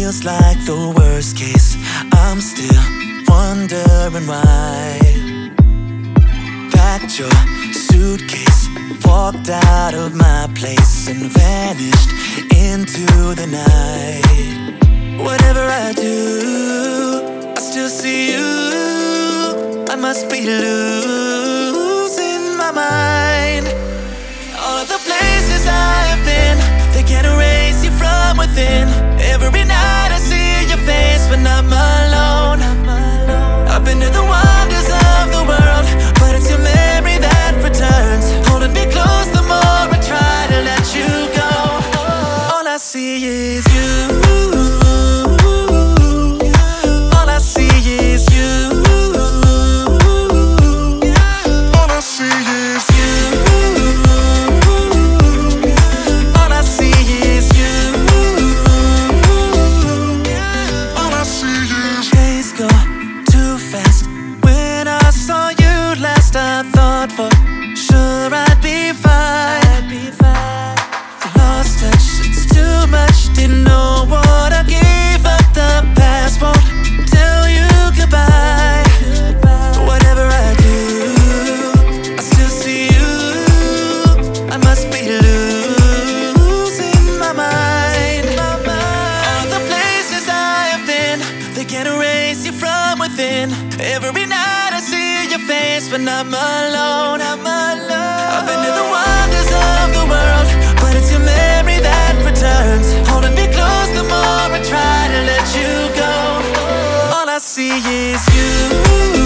feels like the worst case. I'm still wondering why. Packed your suitcase, walked out of my place and vanished into the night. Whatever I do, I still see you. I must be losing my mind. All of the places I have been, they can't erase you from within. Every night I see your face when I'm alone. I've been to the wonders of the world, but it's your memory that returns, holding me close the more I try to let you go. All I see is you. All I see is you. All I see is you. All I see is you. All I see is days go too fast. When I saw you last, I thought for sure I'd be fine. The lost touch, it's too much. Didn't know what I gave up. The past won't tell you goodbye. Whatever I do, I still see you. I must be losing my mind. All the places I have been, they can't erase you from within. Every night I see your face when I'm alone. I've been to the wonders of the world, but it's your memory that returns, holding me close the more I try to let you go. All I see is you.